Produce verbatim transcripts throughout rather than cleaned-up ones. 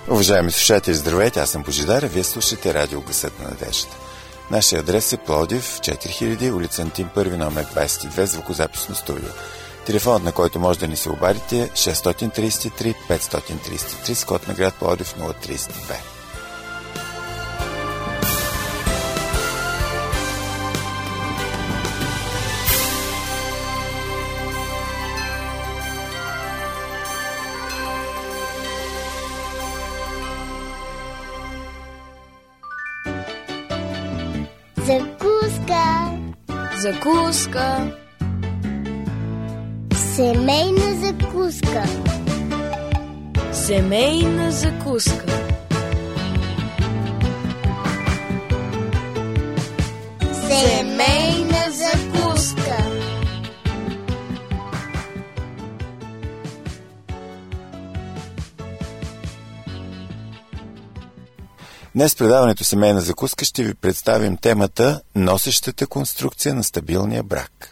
Уважаеми слушатели, здравейте, аз съм Божидар, а вие слушате радио Гласът на надеждата. Нашия адрес е Пловдив, четири хиляди, улица Антим първи, номер двадесет и две, звукозаписно студио. Телефонът, на който може да ни се обадите, е шест три три пет три три, с код на град Пловдив нула три две. Закуска. Закуска. Семейна закуска. Семейна закуска. Семейна закуска. Днес в предаването Семейна закуска ще ви представим темата носещата конструкция на стабилния брак.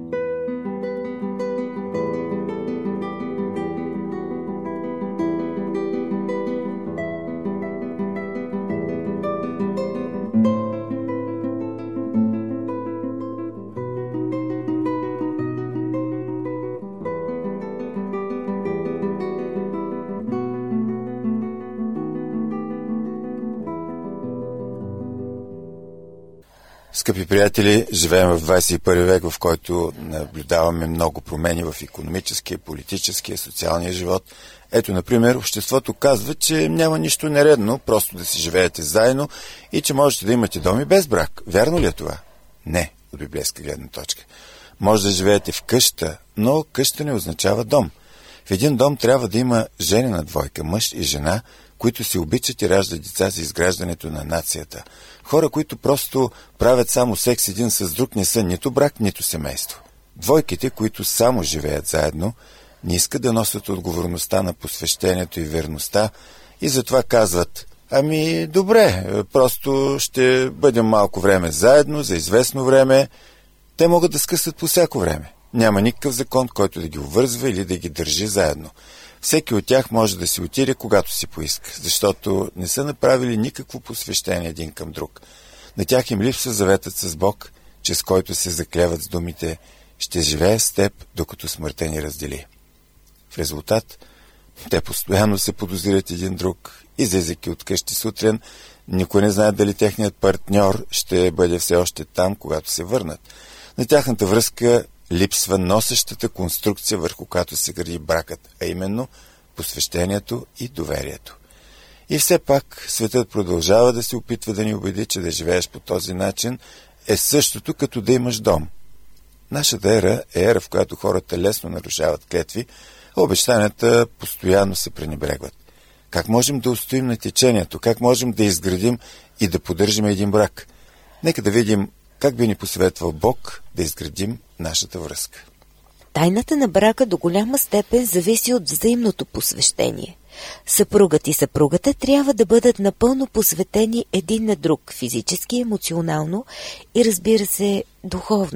Скъпи приятели, живеем в двадесет и първи век, в който наблюдаваме много промени в икономическия, политическия, социалния живот. Ето, например, обществото казва, че няма нищо нередно, просто да си живеете заедно и че можете да имате дом и без брак. Вярно ли е това? Не, от библейска гледна точка. Може да живеете в къща, но къща не означава дом. В един дом трябва да има женена двойка, мъж и жена, които се обичат и раждат деца за изграждането на нацията. Хора, които просто правят само секс един с друг, не са нито брак, нито семейство. Двойките, които само живеят заедно, не искат да носят отговорността на посвещението и верността и затова казват: ами добре, просто ще бъдем малко време заедно, за известно време. Те могат да скъсат по всяко време. Няма никакъв закон, който да ги обвързва или да ги държи заедно. Всеки от тях може да си отиде, когато си поиска, защото не са направили никакво посвещение един към друг. На тях им липсва заветът с Бог, чрез който се заклеват с думите: ще живея с теб, докато смъртта ни раздели. В резултат, те постоянно се подозират един друг, излизайки от къщи сутрин, никой не знае дали техният партньор ще бъде все още там, когато се върнат. На тяхната връзка липсва носещата конструкция, върху която се гради бракът, а именно посвещението и доверието. И все пак светът продължава да се опитва да ни убеди, че да живееш по този начин е същото като да имаш дом. Нашата ера е ера, в която хората лесно нарушават клетви, а обещанията постоянно се пренебрегват. Как можем да устоим на течението? Как можем да изградим и да поддържим един брак? Нека да видим как би ни посъветвал Бог да изградим нашата връзка. Тайната на брака до голяма степен зависи от взаимното посвещение. Съпругът и съпругата трябва да бъдат напълно посветени един на друг, физически, емоционално и, разбира се, духовно.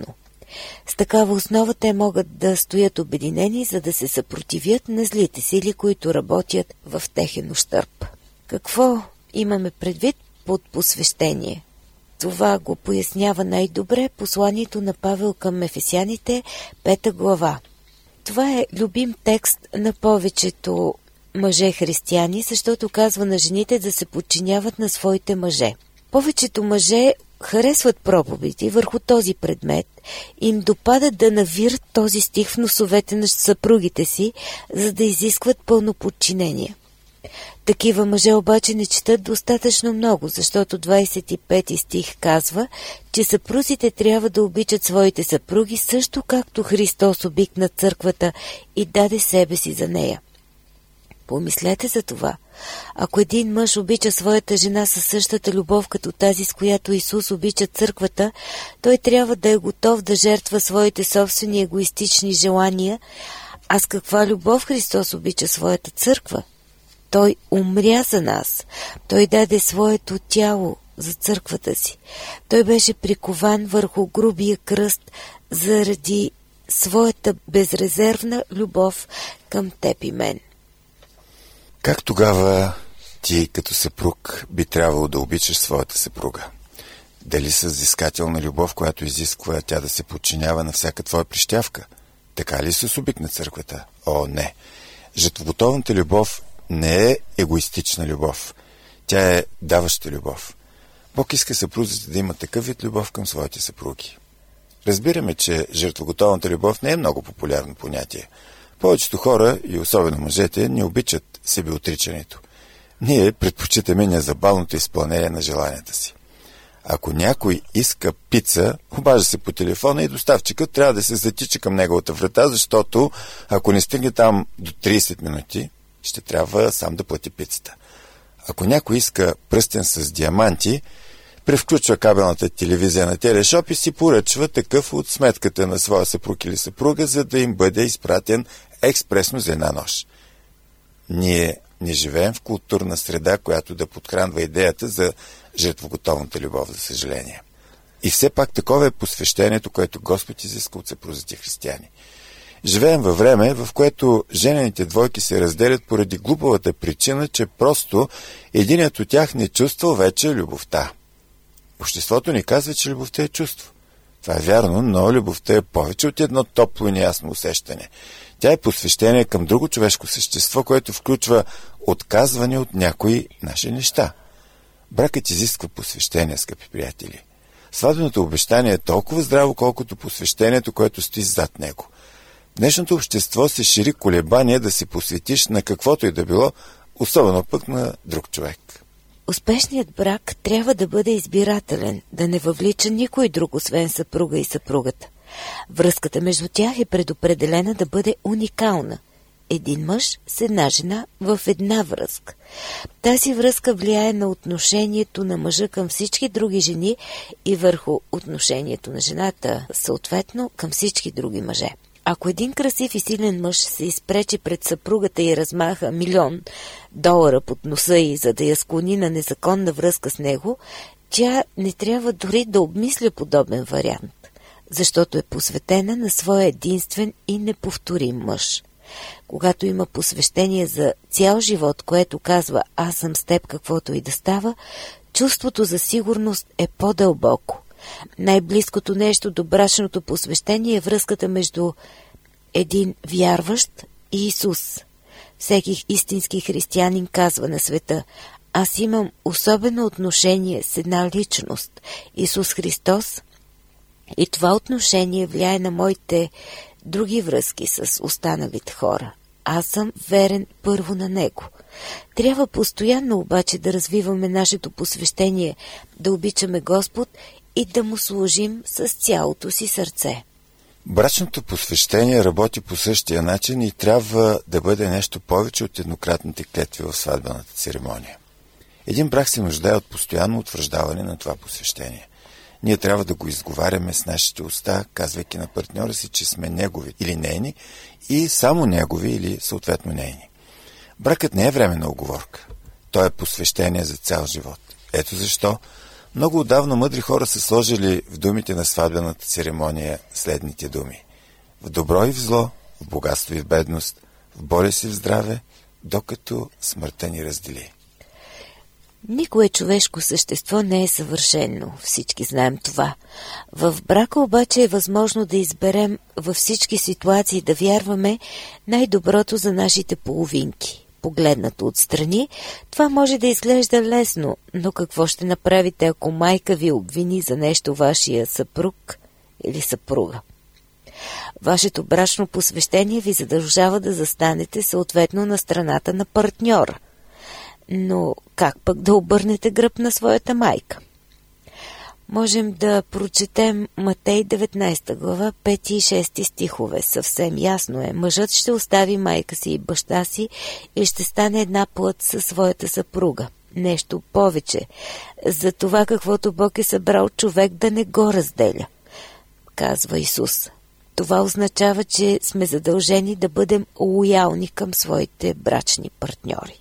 С такава основа те могат да стоят обединени, за да се съпротивят на злите сили, които работят в техен ущърб. Какво имаме предвид под посвещение? Това го пояснява най-добре посланието на Павел към Ефесяните, пета глава. Това е любим текст на повечето мъже християни, защото казва на жените да се подчиняват на своите мъже. Повечето мъже харесват проповеди върху този предмет, им допадат да навират този стих в носовете на съпругите си, за да изискват пълно подчинение. Такива мъже обаче не четат достатъчно много, защото двадесет и пети стих казва, че съпрузите трябва да обичат своите съпруги, също както Христос обикна църквата и даде себе си за нея. Помислете за това. Ако един мъж обича своята жена със същата любов като тази, с която Исус обича църквата, той трябва да е готов да жертва своите собствени егоистични желания. А с каква любов Христос обича своята църква? Той умря за нас. Той даде своето тяло за църквата си. Той беше прикован върху грубия кръст заради своята безрезервна любов към теб и мен. Как тогава ти като съпруг би трябвало да обичаш своята съпруга? Дали с взискателна любов, която изисква тя да се подчинява на всяка твоя прищявка? Така ли с обик на църквата? О, не! Жертвоготовната любов не е егоистична любов. Тя е даваща любов. Бог иска съпрузите да имат такъв вид любов към своите съпруги. Разбираме, че жертвоготовната любов не е много популярно понятие. Повечето хора, и особено мъжете, не обичат себеотричането. Ние предпочитаме незабавното изпълнение на желанията си. Ако някой иска пица, обажда се по телефона и доставчикът трябва да се затича към неговата врата, защото ако не стигне там до трийсет минути, ще трябва сам да плати пицата. Ако някой иска пръстен с диаманти, превключва кабелната телевизия на телешоп и си поръчва такъв от сметката на своя съпруг или съпруга, за да им бъде изпратен експресно за една нощ. Ние не живеем в културна среда, която да подхранва идеята за жертвоготовната любов, за съжаление. И все пак такова е посвещението, което Господ изиска от съпрузите християни. Живеем във време, в което женените двойки се разделят поради глупавата причина, че просто единият от тях не чувствал вече любовта. Обществото ни казва, че любовта е чувство. Това е вярно, но любовта е повече от едно топло и неясно усещане. Тя е посвещение към друго човешко същество, което включва отказване от някои наши неща. Бракът изисква посвещение, скъпи приятели. Сватбеното обещание е толкова здраво, колкото посвещението, което стои зад него. Днешното общество се шири колебание да се посветиш на каквото и да било, особено пък на друг човек. Успешният брак трябва да бъде избирателен, да не въвлича никой друг, освен съпруга и съпругата. Връзката между тях е предопределена да бъде уникална. Един мъж с една жена в една връзка. Тази връзка влияе на отношението на мъжа към всички други жени и върху отношението на жената, съответно към всички други мъже. Ако един красив и силен мъж се изпречи пред съпругата и размаха милион долара под носа й, за да я склони на незаконна връзка с него, тя не трябва дори да обмисля подобен вариант, защото е посветена на своя единствен и неповторим мъж. Когато има посвещение за цял живот, което казва «Аз съм с теб каквото и да става», чувството за сигурност е по-дълбоко. Най-близкото нещо до брачното посвещение е връзката между един вярващ и Исус. Всеки истински християнин казва на света: аз имам особено отношение с една личност, Исус Христос, и това отношение влияе на моите други връзки с останалите хора. Аз съм верен първо на Него. Трябва постоянно обаче да развиваме нашето посвещение, да обичаме Господ и да му служим с цялото си сърце. Брачното посвещение работи по същия начин и трябва да бъде нещо повече от еднократните клетви в сватбената церемония. Един брак се нуждае от постоянно утвърждаване на това посвещение. Ние трябва да го изговаряме с нашите уста, казвайки на партньора си, че сме негови или нейни и само негови или съответно нейни. Бракът не е временна уговорка. Той е посвещение за цял живот. Ето защо много отдавна мъдри хора са сложили в думите на сватбената церемония следните думи: в добро и в зло, в богатство и в бедност, в болест и в здраве, докато смъртта ни раздели. Никое човешко същество не е съвършено, всички знаем това. В брака обаче е възможно да изберем във всички ситуации да вярваме най-доброто за нашите половинки. Погледнато отстрани, това може да изглежда лесно, но какво ще направите, ако майка ви обвини за нещо вашия съпруг или съпруга? Вашето брачно посвещение ви задължава да застанете съответно на страната на партньора. Но как пък да обърнете гръб на своята майка? Можем да прочетем Матей деветнайсета глава, пети и шести стихове. Съвсем ясно е. Мъжът ще остави майка си и баща си и ще стане една плът със своята съпруга. Нещо повече. За това каквото Бог е събрал, човек да не го разделя, казва Исус. Това означава, че сме задължени да бъдем лоялни към своите брачни партньори.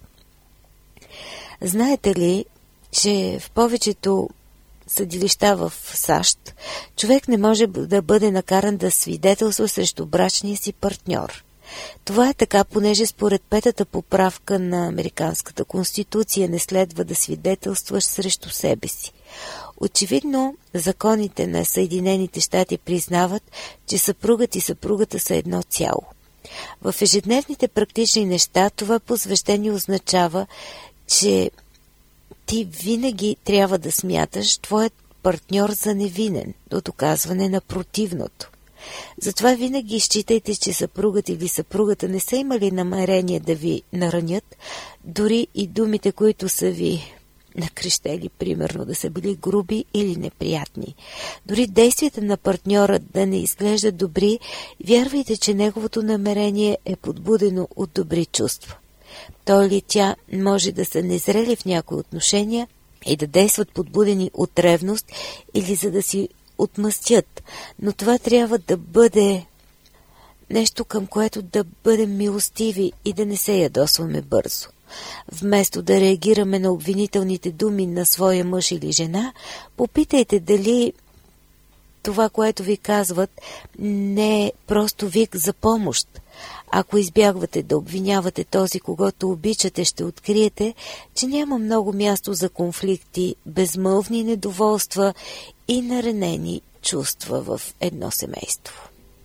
Знаете ли, че в повечето съдилища в САЩ човек не може да бъде накаран да свидетелства срещу брачния си партньор. Това е така, понеже според петата поправка на Американската конституция не следва да свидетелстваш срещу себе си. Очевидно, законите на Съединените щати признават, че съпругът и съпругата са едно цяло. В ежедневните практични неща това посвещение означава, че ти винаги трябва да смяташ твоят партньор за невинен до доказване на противното. Затова винаги считайте, че съпругът или съпругата не са имали намерение да ви наранят, дори и думите, които са ви накрещели, примерно, да са били груби или неприятни. Дори действията на партньора да не изглеждат добри, вярвайте, че неговото намерение е подбудено от добри чувства. Той или тя може да са незрели в някои отношения и да действат подбудени от ревност или за да си отмъстят, но това трябва да бъде нещо, към което да бъдем милостиви и да не се ядосваме бързо. Вместо да реагираме на обвинителните думи на своя мъж или жена, попитайте дали това, което ви казват, не е просто вик за помощ. Ако избягвате да обвинявате този, когото обичате, ще откриете, че няма много място за конфликти, безмълвни недоволства и наранени чувства в едно семейство.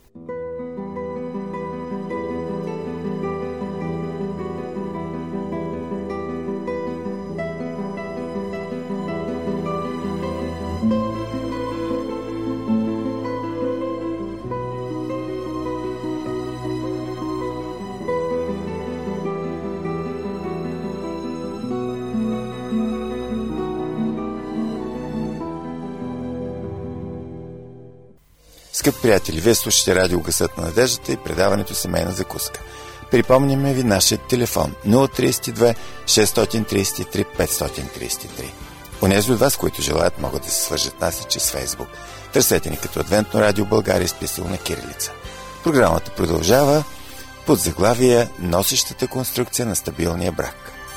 Скъпи приятели, вие слушате радио Гласът на надеждата и предаването Семейна закуска. Припомняме ви нашия телефон нула три две шест три три пет три три. Онези от вас, които желаят, могат да се свържат нас и чрез Фейсбук. Търсете ни като Адвентно радио България, изписано на кирилица. Програмата продължава под заглавие "Носещата конструкция на стабилния брак".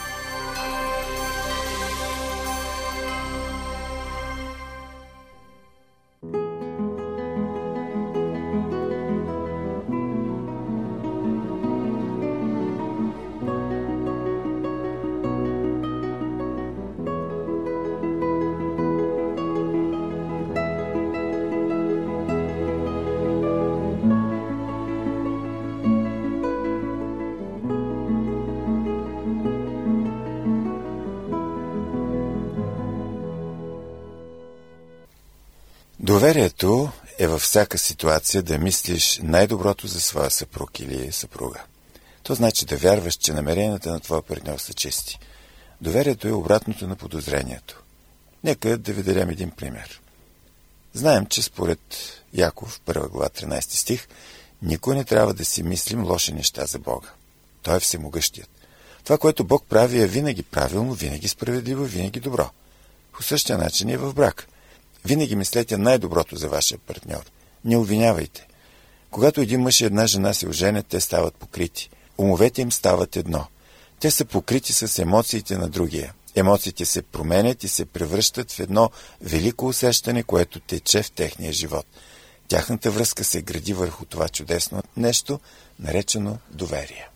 Доверието е във всяка ситуация да мислиш най-доброто за своя съпруг или съпруга. То значи да вярваш, че намеренията на твоя партньор са чисти. Доверието е обратното на подозрението. Нека да ви дадем един пример. Знаем, че според Яков, първа глава, тринайсети стих, никой не трябва да си мислим лоши неща за Бога. Той е всемогъщият. Това, което Бог прави, е винаги правилно, винаги справедливо, винаги добро. По същия начин и в брак. Винаги мислете най-доброто за вашия партньор. Не обвинявайте. Когато един мъж и една жена се оженят, те стават покрити. Умовете им стават едно. Те са покрити с емоциите на другия. Емоциите се променят и се превръщат в едно велико усещане, което тече в техния живот. Тяхната връзка се гради върху това чудесно нещо, наречено доверие.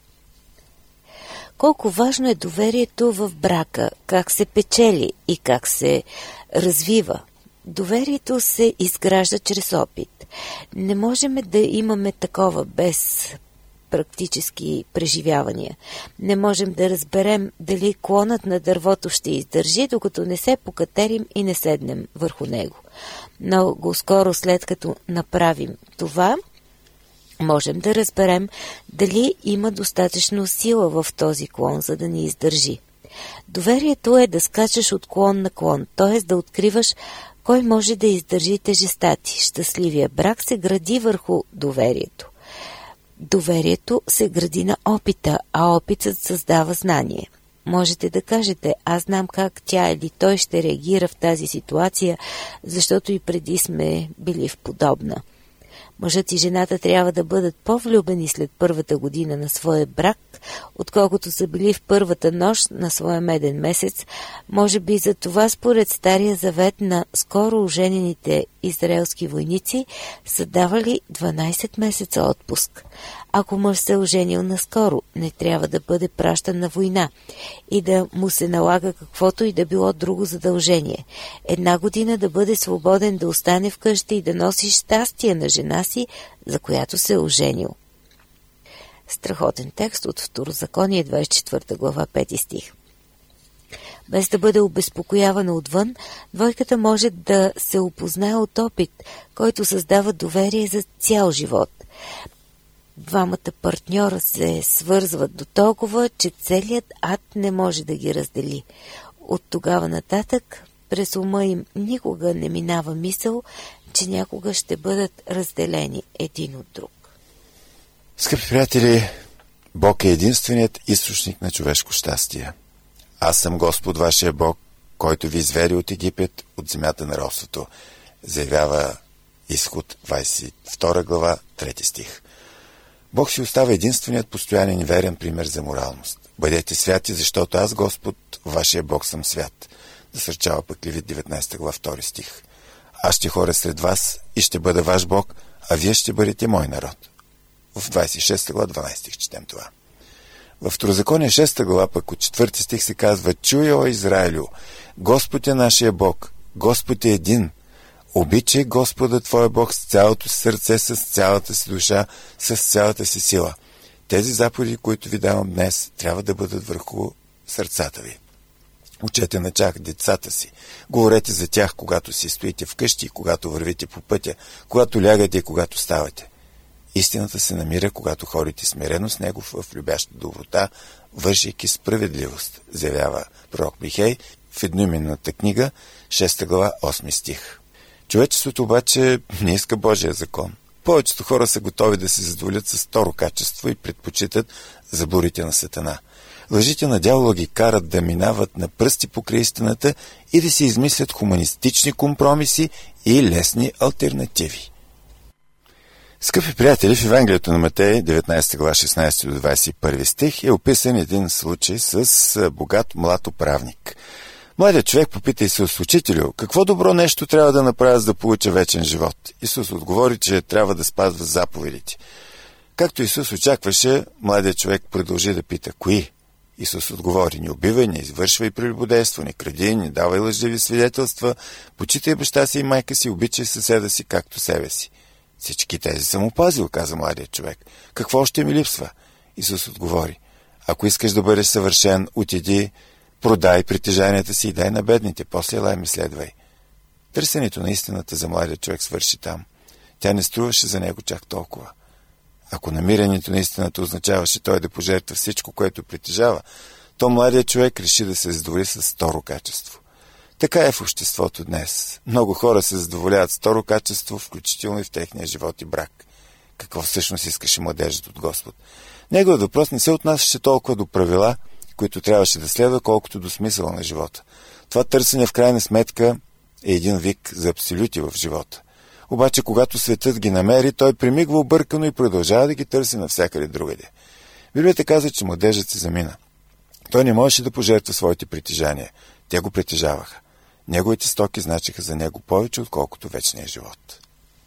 Колко важно е доверието в брака, как се печели и как се развива. Доверието се изгражда чрез опит. Не можем да имаме такова без практически преживявания. Не можем да разберем дали клонът на дървото ще издържи, докато не се покатерим и не седнем върху него. Много скоро след като направим това, можем да разберем дали има достатъчно сила в този клон, за да ни издържи. Доверието е да скачаш от клон на клон, т.е. да откриваш кой може да издържи тежестта ти. Щастливия брак се гради върху доверието. Доверието се гради на опита, а опитът създава знание. Можете да кажете, аз знам как тя или той ще реагира в тази ситуация, защото и преди сме били в подобна. Мъжът и жената трябва да бъдат по-влюбени след първата година на своя брак, отколкото са били в първата нощ на своя меден месец. Може би за това според Стария завет на скоро оженените израелски войници са давали дванайсет месеца отпуск. Ако мъж се е оженил наскоро, не трябва да бъде пращан на война и да му се налага каквото и да било друго задължение. Една година да бъде свободен да остане вкъщи и да носи щастие на жена си, за която се е оженил. Страхотен текст от Второзаконие, двайсет и четвърта глава, пети стих. Без да бъде обезпокоявана отвън, двойката може да се опознае от опит, който създава доверие за цял живот. Двамата партньора се свързват до толкова, че целият ад не може да ги раздели. От тогава нататък през ума им никога не минава мисъл, че някога ще бъдат разделени един от друг. Скъпи приятели, Бог е единственият източник на човешко щастие. Аз съм Господ вашия Бог, който ви извери от Египет, от земята на робството, заявява Изход, двайсет и втора глава, трети стих. Бог си остава единственият постоянен и верен пример за моралност. Бъдете святи, защото аз, Господ, вашия Бог, съм свят. Насърчава пък Левит, деветнайсета глава, втори стих. Аз ще ходя сред вас и ще бъда ваш Бог, а вие ще бъдете мой народ. В двайсет и шеста глава, дванайсети стих четем това. В Второзаконие, шеста глава, пък от четвърти стих се казва: Чуй, о Израилю, Господ е нашия Бог, Господ е един. Обичай Господа твоя Бог с цялото си сърце, с цялата си душа, с цялата си сила. Тези заповеди, които ви давам днес, трябва да бъдат върху сърцата ви. Учете на тях децата си. Говорете за тях, когато си стоите вкъщи, когато вървите по пътя, когато лягате и когато ставате. Истината се намира, когато ходите смирено с Него в любяща доброта, вършейки справедливост, заявява пророк Михей в едноименната книга, шеста глава, осми стих. Човечеството обаче не иска Божия закон. Повечето хора са готови да се задоволят с второ качество и предпочитат заблудите на Сатана. Лъжите на дявола ги карат да минават на пръсти покрай истината и да си измислят хуманистични компромиси и лесни алтернативи. Скъпи приятели, в Евангелието на Матей, деветнайсета глава, шестнайсети до двайсет и първи стих, е описан един случай с богат млад управник. Младият човек попита Исус: Учителю, какво добро нещо трябва да направя, за да получа вечен живот? Исус отговори, че трябва да спазва заповедите. Както Исус очакваше, младият човек продължи да пита: кои? Исус отговори: не убивай, не извършвай прелюбодейство, не кради, не давай лъжливи свидетелства, почитай баща си и майка си, обичай съседа си както себе си. Всички тези съм опазил, каза младият човек. Какво още ми липсва? Исус отговори: ако искаш да бъдеш съвършен, отиди, продай притежанията си и дай на бедните, после елай ми следвай. Търсенето на истината за младият човек свърши там. Тя не струваше за него чак толкова. Ако намирането на истината означаваше той да пожертва всичко, което притежава, то младият човек реши да се задоволи с второ качество. Така е в обществото днес. Много хора се задоволяват с второ качество, включително и в техния живот и брак. Какво всъщност искаше младежът от Господ? Неговият въпрос не се отнасяше толкова до правила, които трябваше да следва, колкото до смисъла на живота. Това търсене в крайна сметка е един вик за абсолюти в живота. Обаче, когато светът ги намери, той примигва объркано и продължава да ги търси навсякъде другаде. Библията каза, че младежът се замина. Той не можеше да пожертва своите притежания. Те го притежаваха. Неговите стоки значиха за него повече, отколкото вечния живот.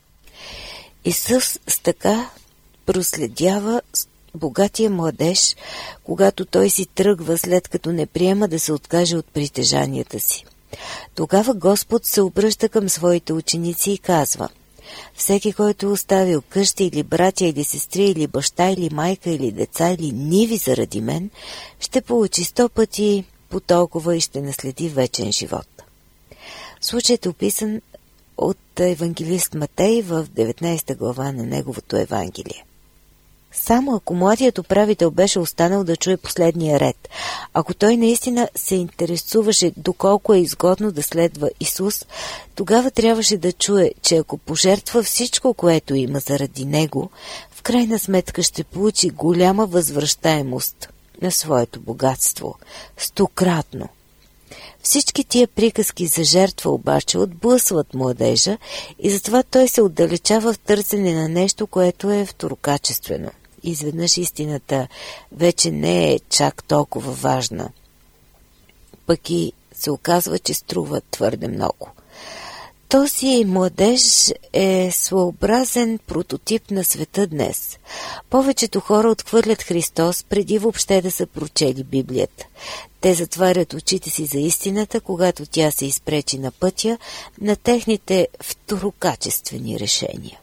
Исус с така проследява богатия младеж, когато той си тръгва, след като не приема да се откаже от притежанията си. Тогава Господ се обръща към своите ученици и казва: всеки, който е оставил къща или братя или сестри или баща или майка или деца или ниви заради мен, ще получи сто пъти по толкова и ще наследи вечен живот. Случаят е описан от евангелист Матей в деветнайсета глава на неговото Евангелие. Само ако младият управител беше останал да чуе последния ред, ако той наистина се интересуваше доколко е изгодно да следва Исус, тогава трябваше да чуе, че ако пожертва всичко, което има заради него, в крайна сметка ще получи голяма възвръщаемост на своето богатство, стократно. Всички тия приказки за жертва обаче отблъсват младежа и затова той се отдалечава в търсене на нещо, което е второкачествено. Изведнъж истината вече не е чак толкова важна. Пък и се оказва, че струва твърде много. Този младеж е своеобразен прототип на света днес. Повечето хора отхвърлят Христос преди въобще да са прочели Библията. Те затварят очите си за истината, когато тя се изпречи на пътя на техните второкачествени решения.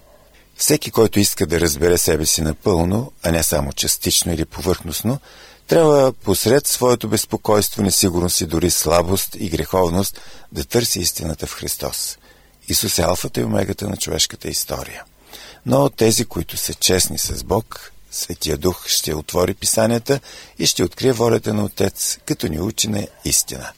Всеки, който иска да разбере себе си напълно, а не само частично или повърхностно, трябва посред своето безпокойство, несигурност и дори слабост и греховност да търси истината в Христос. Исус е алфата и омегата на човешката история. Но тези, които са честни с Бог, Светия Дух ще отвори писанията и ще открие волята на Отец, като ни учи на истина.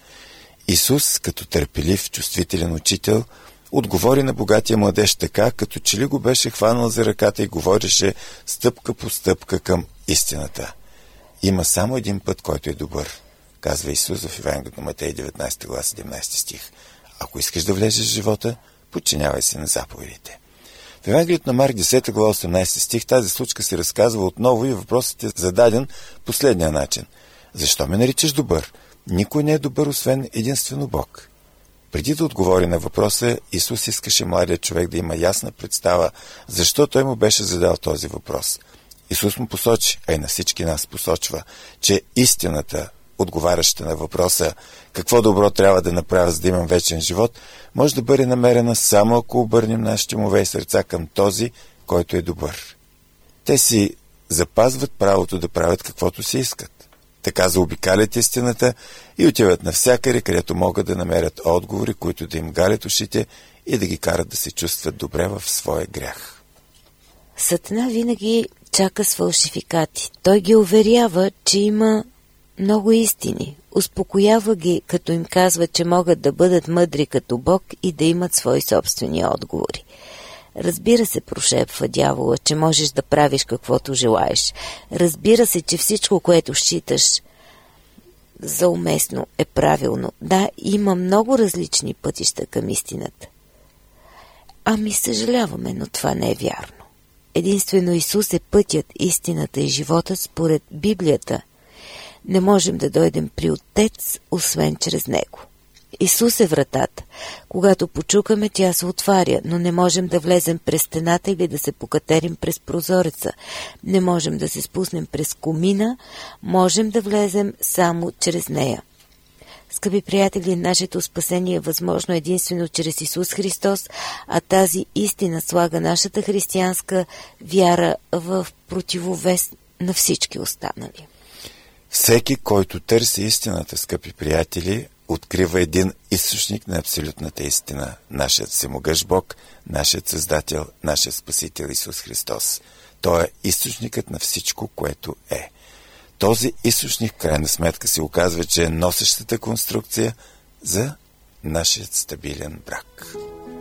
Исус, като търпелив, чувствителен учител, отговори на богатия младеж така, като че ли го беше хванал за ръката и говореше стъпка по стъпка към истината. Има само един път, който е добър, казва Исус в Евангелието на Матей деветнайсета глава седемнайсети стих. Ако искаш да влезеш в живота, подчинявай се на заповедите. В Евангелието на Марк десета глава осемнайсети стих тази случка се разказва отново и въпросът е зададен последния начин. Защо ме наричаш добър? Никой не е добър, освен единствено Бог. Преди да отговори на въпроса, Исус искаше младият човек да има ясна представа, защо той му беше задал този въпрос. Исус му посочи, а и на всички нас посочва, че истината, отговаряща на въпроса какво добро трябва да направя, за да имам вечен живот, може да бъде намерена само ако обърнем нашите умове и сърца към този, който е добър. Те си запазват правото да правят каквото си искат. Така заобикалят истината и отиват навсякъде, където могат да намерят отговори, които да им галят ушите и да ги карат да се чувстват добре в своя грях. Сатана винаги чака с фалшификати. Той ги уверява, че има много истини. Успокоява ги, като им казва, че могат да бъдат мъдри като Бог и да имат свои собствени отговори. Разбира се, прошепва дявола, че можеш да правиш каквото желаеш. Разбира се, че всичко, което считаш за уместно, е правилно. Да, има много различни пътища към истината. Ами съжаляваме, но това не е вярно. Единствено Исус е пътят, истината и животът според Библията. Не можем да дойдем при Отец, освен чрез Него. Исус е вратата. Когато почукаме, тя се отваря, но не можем да влезем през стената или да се покатерим през прозореца. Не можем да се спуснем през комина, можем да влезем само чрез нея. Скъпи приятели, нашето спасение е възможно единствено чрез Исус Христос, а тази истина слага нашата християнска вяра в противовес на всички останали. Всеки, който търси истината, скъпи приятели, открива един източник на абсолютната истина. Нашият всемогъщ Бог, нашият Създател, нашият Спасител Исус Христос. Той е източникът на всичко, което е. Този източник, в крайна сметка, се оказва, че е носещата конструкция за нашият стабилен брак.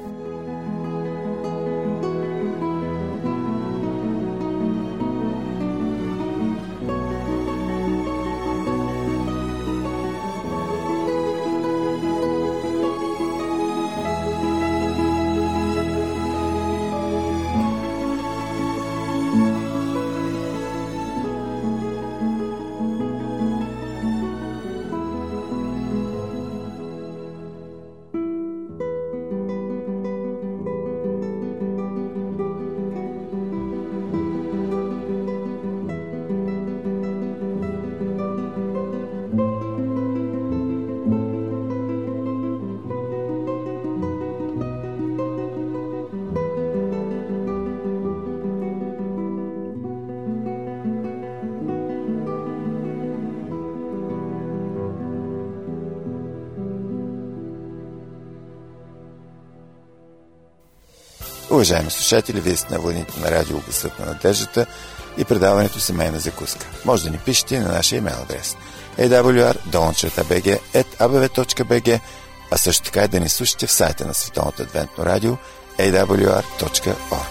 Уважаеми слушатели, вие сте на вълните на радио Гласът на надеждата и предаването Семейна закуска. Може да ни пишете на нашия имейл адрес ей дабъл ю ар долна би джи ет а бе ве точка би джи, а също така и да ни слушате в сайта на Световното адвентно радио ей дабъл ю ар точка орг.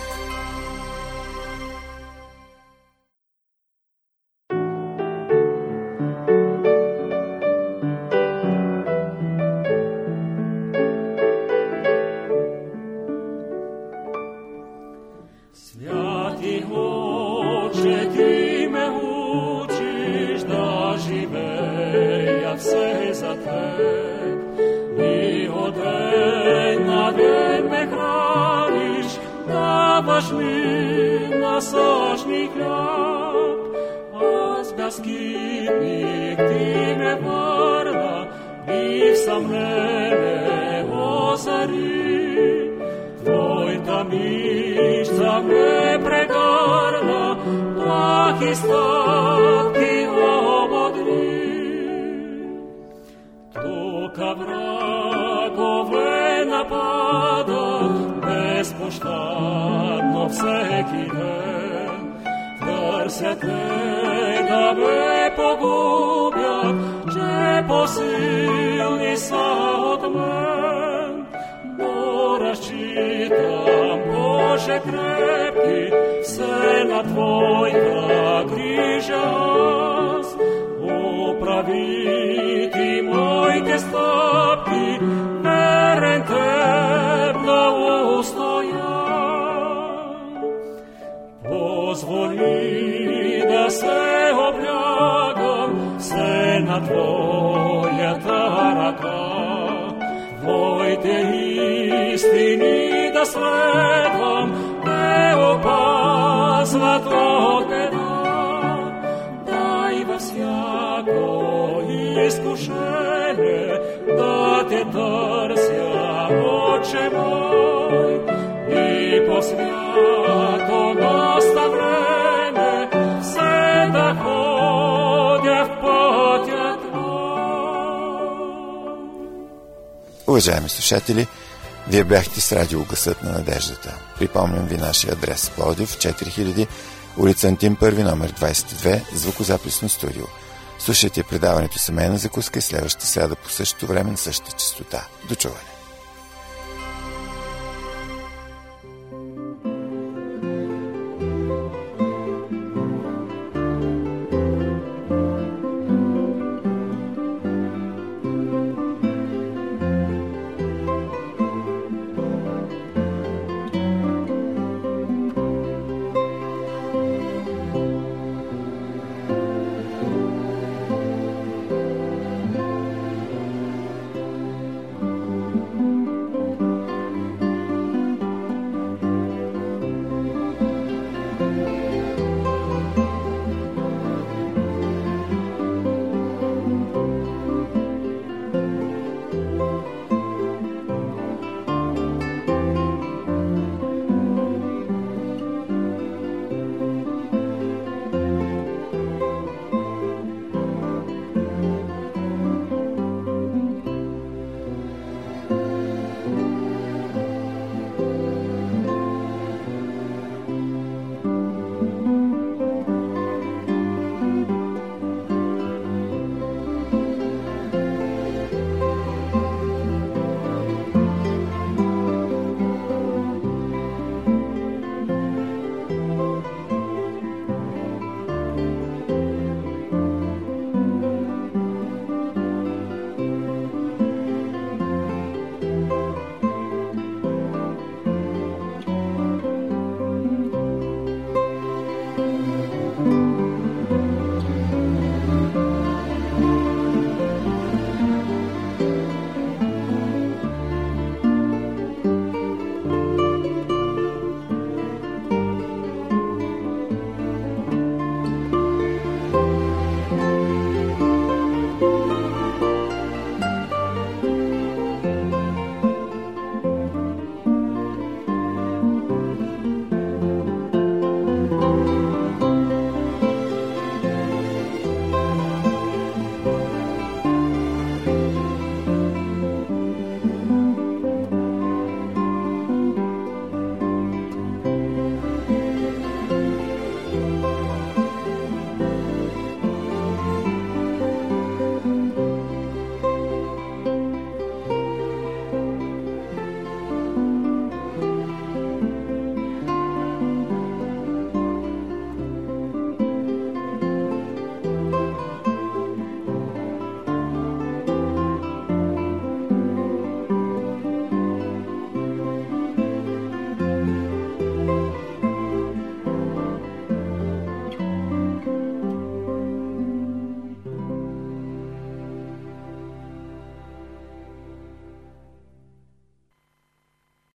Ni odej na насажни, насажни хляб, аз безкитник ти ме върна и в съмнение озари. Твоята мишца ме прегърна, прах и стъпки ободри. Тука врагове напада, безпощадно всеки ден. Търсят ме да ме погубят, че по-силни са от мен. Но разчитам, Боже крепки, все на Твоята грижа аз. Управи Ти моите стъпки, верен Теб да устоя. Позволи да се облягам все на Твоята ръка. Твоите истини да следвам, ме опазват от беда. Дай във всяко изкушение да Те търся, Отче мой, и по свято наставление все да ходя в пътя Твой. Уважаеми слушатели, Вие бяхте с радио Гласът на надеждата. Припомням ви нашия адрес: Пловдив, четири хиляди, улица Антим първи, номер двадесет и две, звукозаписно студио. Слушайте предаването Семейна закуска и следващата сряда по същото време на същата честота. До чуване!